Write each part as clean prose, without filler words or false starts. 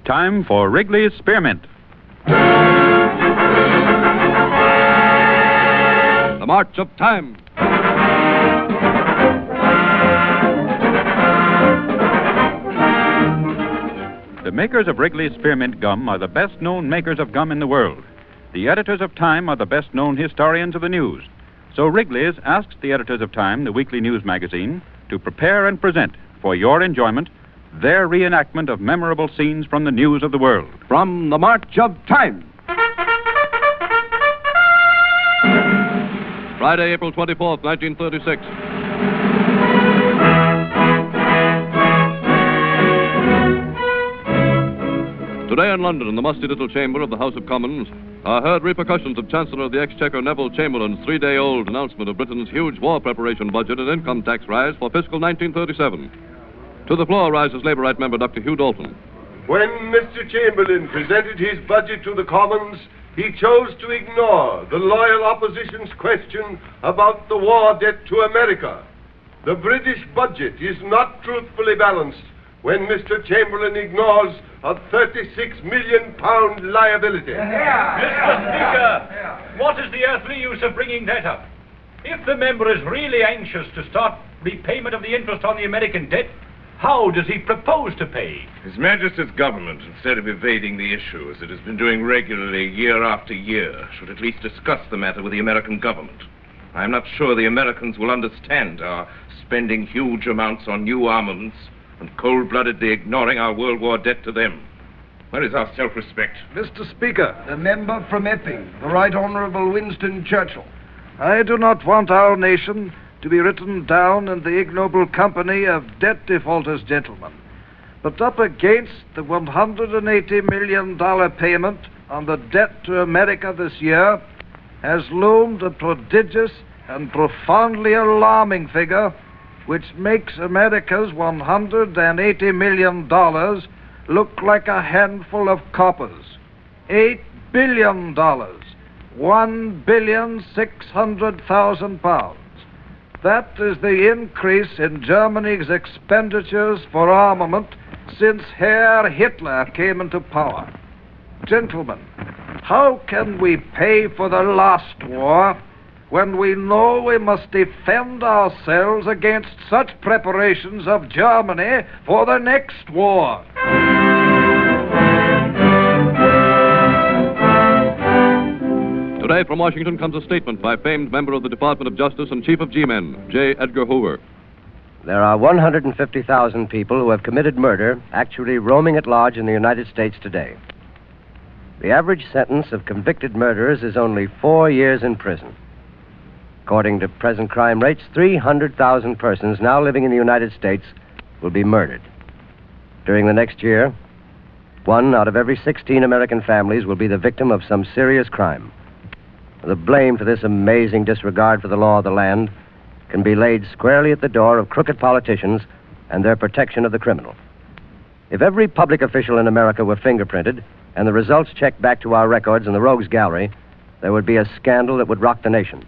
Time for Wrigley's Spearmint. The March of Time. The makers of Wrigley's Spearmint Gum are the best-known makers of gum in the world. The editors of Time are the best-known historians of the news. So Wrigley's asks the editors of Time, the weekly news magazine, to prepare and present, for your enjoyment, their reenactment of memorable scenes from the news of the world. From the March of Time. Friday, April 24th, 1936. Today in London, in the musty little chamber of the House of Commons, are heard repercussions of Chancellor of the Exchequer Neville Chamberlain's 3-day-old announcement of Britain's huge war preparation budget and income tax rise for fiscal 1937. To the floor rises Labour Right member Dr. Hugh Dalton. When Mr. Chamberlain presented his budget to the Commons, he chose to ignore the loyal opposition's question about the war debt to America. The British budget is not truthfully balanced when Mr. Chamberlain ignores a £36 million liability. Mr. Speaker, what is the earthly use of bringing that up? If the member is really anxious to start repayment of the interest on the American debt, how does he propose to pay? His Majesty's government, instead of evading the issue as it has been doing regularly year after year, should at least discuss the matter with the American government. I am not sure the Americans will understand our spending huge amounts on new armaments and cold-bloodedly ignoring our World War debt to them. Where is our self-respect? Mr. Speaker, the member from Epping, the Right Honourable Winston Churchill. I do not want our nation to be written down in the ignoble company of debt defaulters, gentlemen. But up against the $180 million payment on the debt to America this year has loomed a prodigious and profoundly alarming figure which makes America's $180 million look like a handful of coppers. $8 billion. £1,600,000. That is the increase in Germany's expenditures for armament since Herr Hitler came into power. Gentlemen, how can we pay for the last war when we know we must defend ourselves against such preparations of Germany for the next war? Today from Washington comes a statement by famed member of the Department of Justice and Chief of G-Men, J. Edgar Hoover. There are 150,000 people who have committed murder actually roaming at large in the United States today. The average sentence of convicted murderers is only 4 years in prison. According to present crime rates, 300,000 persons now living in the United States will be murdered. During the next year, 1 out of every 16 American families will be the victim of some serious crime. The blame for this amazing disregard for the law of the land can be laid squarely at the door of crooked politicians and their protection of the criminal. If every public official in America were fingerprinted and the results checked back to our records in the rogues gallery, there would be a scandal that would rock the nation.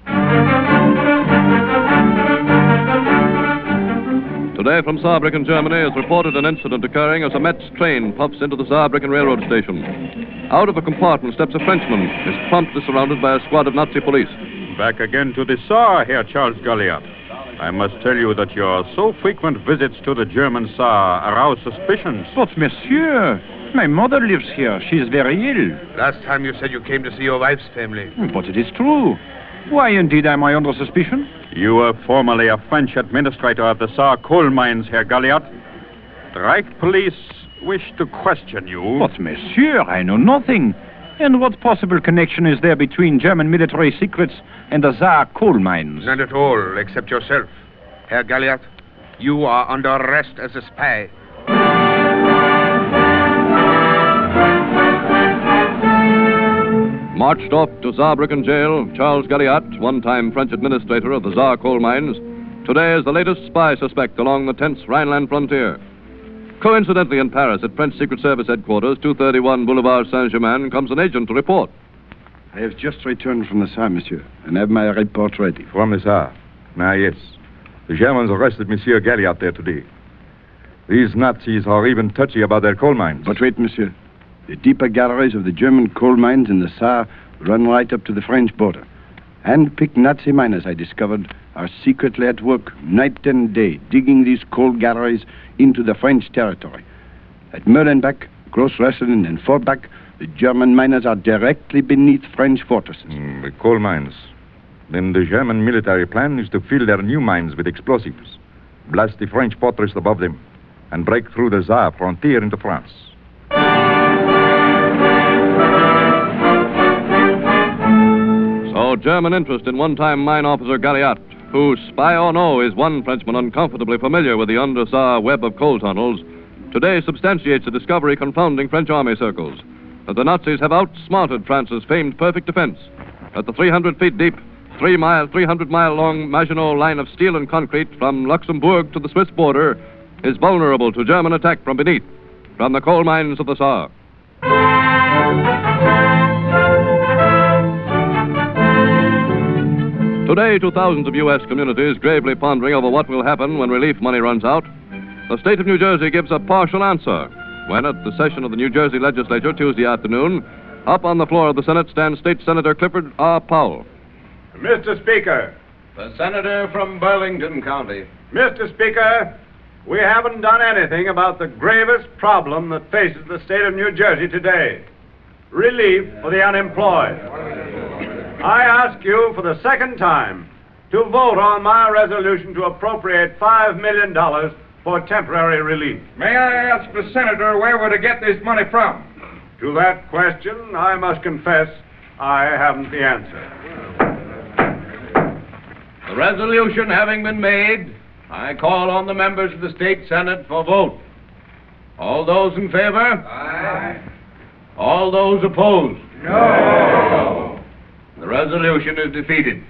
Today from Saarbrücken, Germany, is reported an incident occurring as a Metz train puffs into the Saarbrücken railroad station. Out of a compartment steps a Frenchman, is promptly surrounded by a squad of Nazi police. Back again to the Saar, Herr Charles Galliard. I must tell you that your so frequent visits to the German Saar arouse suspicions. But, monsieur, my mother lives here. She is very ill. Last time you said you came to see your wife's family. But it is true. Why, indeed, am I under suspicion? You were formerly a French administrator of the Saar coal mines, Herr Galliard. The Reich police wish to question you. But, monsieur, I know nothing. And what possible connection is there between German military secrets and the Saar coal mines? None at all, except yourself. Herr Galliard, you are under arrest as a spy. Marched off to Saarbrücken jail, Charles Galliard, one-time French administrator of the Saar coal mines, today is the latest spy suspect along the tense Rhineland frontier. Coincidentally, in Paris, at French Secret Service headquarters, 231 Boulevard Saint-Germain, comes an agent to report. I have just returned from the Saar, monsieur, and have my report ready. From the Saar? Ah, yes. The Germans arrested Monsieur Galliard there today. These Nazis are even touchy about their coal mines. But wait, monsieur. The deeper galleries of the German coal mines in the Saar run right up to the French border. Hand-picked Nazi miners, I discovered, are secretly at work night and day, digging these coal galleries into the French territory. At Merlenbach, Gross Rosslyn, and Forbach, the German miners are directly beneath French fortresses. The coal mines. Then the German military plan is to fill their new mines with explosives, blast the French fortress above them, and break through the Saar frontier into France. So German interest in one-time mine officer Galliat, who, spy or no, is one Frenchman uncomfortably familiar with the under-Saar web of coal tunnels, today substantiates a discovery confounding French army circles, that the Nazis have outsmarted France's famed perfect defense, that the 300 feet deep, 300-mile-long Maginot line of steel and concrete from Luxembourg to the Swiss border is vulnerable to German attack from beneath, from the coal mines of the Saar. Today, to thousands of U.S. communities gravely pondering over what will happen when relief money runs out, the state of New Jersey gives a partial answer when, at the session of the New Jersey legislature Tuesday afternoon, up on the floor of the Senate stands State Senator Clifford R. Powell. Mr. Speaker. The senator from Burlington County. Mr. Speaker, we haven't done anything about the gravest problem that faces the state of New Jersey today. Relief for the unemployed. I ask you for the second time to vote on my resolution to appropriate $5 million for temporary relief. May I ask the senator where we're to get this money from? To that question, I must confess I haven't the answer. The resolution having been made, I call on the members of the State Senate for vote. All those in favor? Aye. All those opposed? No. The resolution is defeated.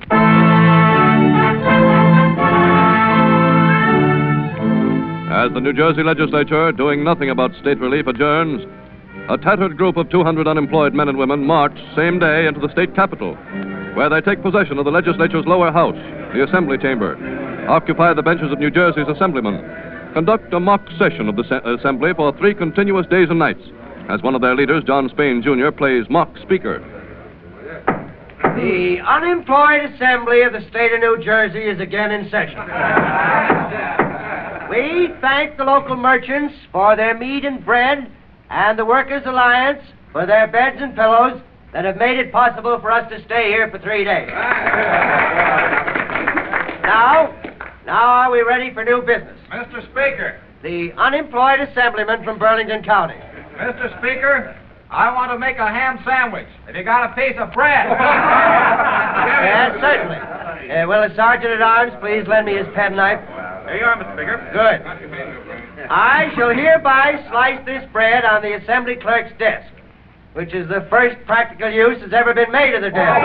As the New Jersey legislature, doing nothing about state relief, adjourns, a tattered group of 200 unemployed men and women march same day into the state capitol, where they take possession of the legislature's lower house, the Assembly Chamber, occupy the benches of New Jersey's assemblymen, conduct a mock session of the Assembly for 3 continuous days and nights, as one of their leaders, John Spain Jr., plays mock speaker. The unemployed assembly of the state of New Jersey is again in session. We thank the local merchants for their meat and bread, and the Workers' Alliance for their beds and pillows that have made it possible for us to stay here for 3 days. Now are we ready for new business? Mr. Speaker. The unemployed assemblyman from Burlington County. Mr. Speaker, I want to make a ham sandwich. Have you got a piece of bread? Yes, certainly. Will the Sergeant-at-Arms please lend me his penknife? There you are, Mr. Speaker. Good. I shall hereby slice this bread on the Assembly Clerk's desk, which is the first practical use that's ever been made of the desk.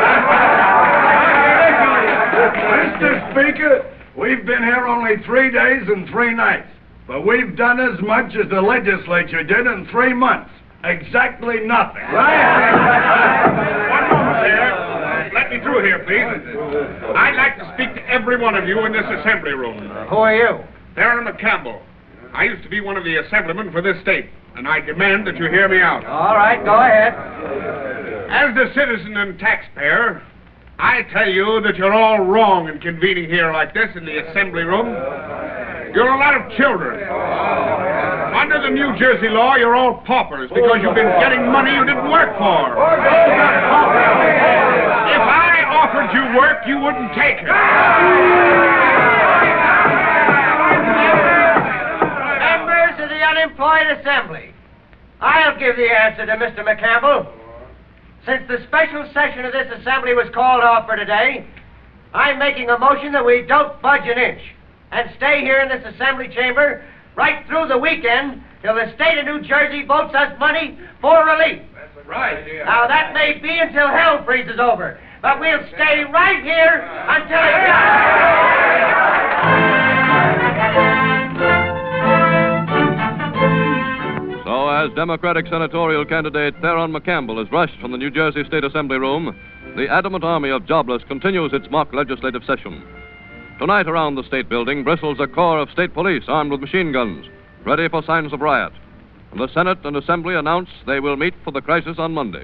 Mr. Speaker, we've been here only 3 days and 3 nights, but we've done as much as the legislature did in 3 months. Exactly nothing. One moment, sir. Let me through here, please. I'd like to speak to every one of you in this assembly room. Who are you? Darren McCampbell. I used to be one of the assemblymen for this state, and I demand that you hear me out. All right, go ahead. As the citizen and taxpayer, I tell you that you're all wrong in convening here like this in the assembly room. You're a lot of children. Under the New Jersey law, you're all paupers because you've been getting money you didn't work for. If I offered you work, you wouldn't take it. Members of the unemployed assembly, I'll give the answer to Mr. McCampbell. Since the special session of this assembly was called off for today, I'm making a motion that we don't budge an inch and stay here in this assembly chamber right through the weekend till the state of New Jersey votes us money for relief. That's right. Now, that may be until hell freezes over, but we'll stay right here until it does. So, as Democratic senatorial candidate Theron McCampbell is rushed from the New Jersey State Assembly room, the adamant army of jobless continues its mock legislative session. Tonight, around the state building, bristles a corps of state police armed with machine guns, ready for signs of riot. And the Senate and Assembly announce they will meet for the crisis on Monday.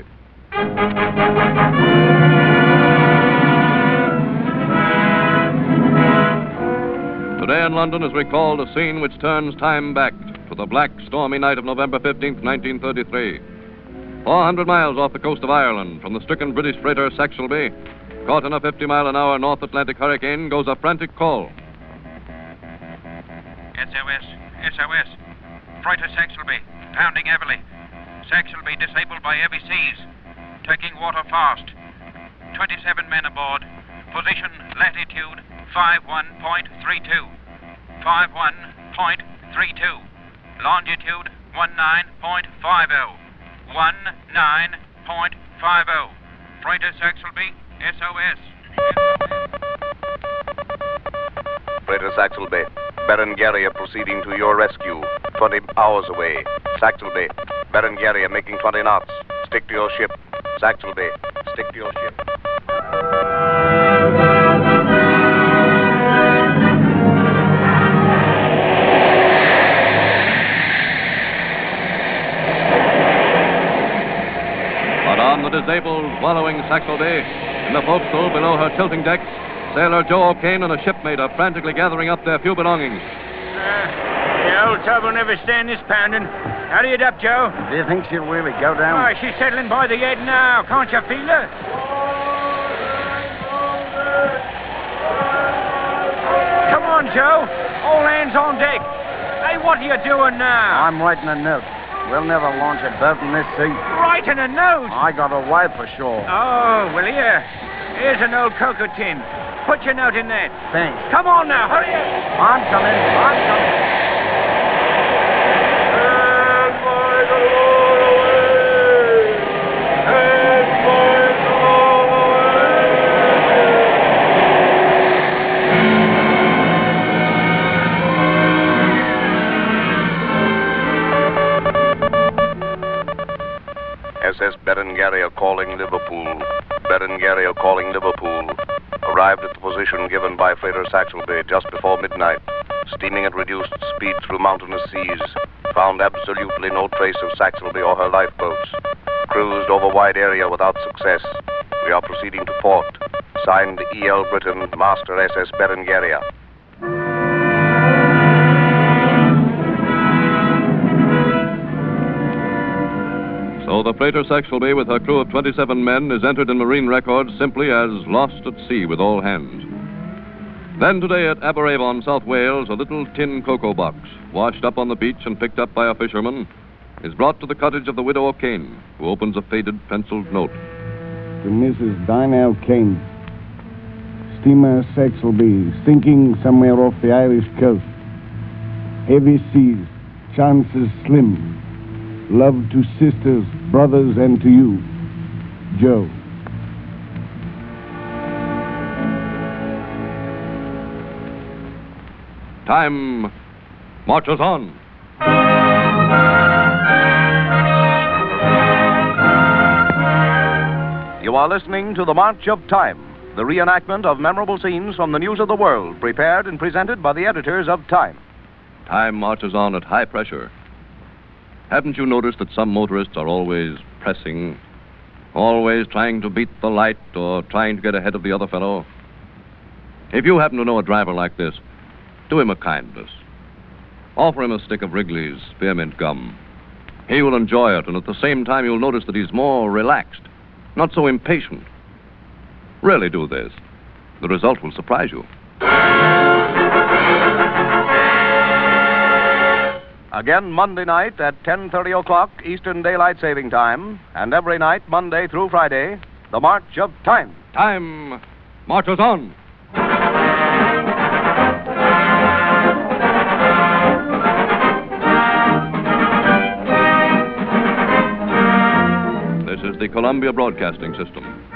Today in London is recalled a scene which turns time back to the black, stormy night of November 15th, 1933. 400 miles off the coast of Ireland, from the stricken British freighter Saxelby, caught in a 50-mile-an-hour North Atlantic hurricane, goes a frantic call. SOS, SOS. Freighter Saxelby, pounding heavily. Saxelby disabled by heavy seas. Taking water fast. 27 men aboard. Position latitude 51.32. 51.32. Longitude 19.50. 19.50. Freighter Saxelby, SOS. Freighter Saxelby, Berengaria proceeding to your rescue. 20 hours away. Saxelby, Berengaria making 20 knots. Stick to your ship. Saxelby, stick to your ship. But on the disabled, wallowing Saxelby, in the forecastle below her tilting deck, Sailor Joe O'Kane and a shipmate are frantically gathering up their few belongings. The old tub will never stand this pounding. Hurry it up, Joe. Do you think she'll really go down? Oh, she's settling by the head now. Can't you feel her? Come on, Joe. All hands on deck. Hey, what are you doing now? I'm writing a note. We'll never launch a boat in this sea. Writing a note? I got a wife ashore. Oh, well, here. Here's an old cocoa tin. Put your note in that. Thanks. Come on now, hurry up. I'm coming. SS Berengaria calling Liverpool. Berengaria calling Liverpool. Arrived at the position given by freighter Saxelby just before midnight. Steaming at reduced speed through mountainous seas. Found absolutely no trace of Saxelby or her lifeboats. Cruised over wide area without success. We are proceeding to port. Signed E.L. Britton, Master SS Berengaria. So the freighter Saxelby, with her crew of 27 men, is entered in marine records simply as lost at sea with all hands. Then today at Aberavon, South Wales, a little tin cocoa box, washed up on the beach and picked up by a fisherman, is brought to the cottage of the widow O'Kane, who opens a faded penciled note. To Mrs. Dinah O'Kane. Steamer Saxelby, sinking somewhere off the Irish coast. Heavy seas, chances slim. Love to sisters, brothers, and to you, Joe. Time marches on. You are listening to The March of Time, the reenactment of memorable scenes from the news of the world, prepared and presented by the editors of Time. Time marches on at high pressure. Haven't you noticed that some motorists are always pressing, always trying to beat the light or trying to get ahead of the other fellow? If you happen to know a driver like this, do him a kindness. Offer him a stick of Wrigley's spearmint gum. He will enjoy it, and at the same time you'll notice that he's more relaxed, not so impatient. Really do this. The result will surprise you. Again Monday night at 10:30 o'clock Eastern Daylight Saving Time, and every night, Monday through Friday, The March of Time. Time marches on. This is the Columbia Broadcasting System.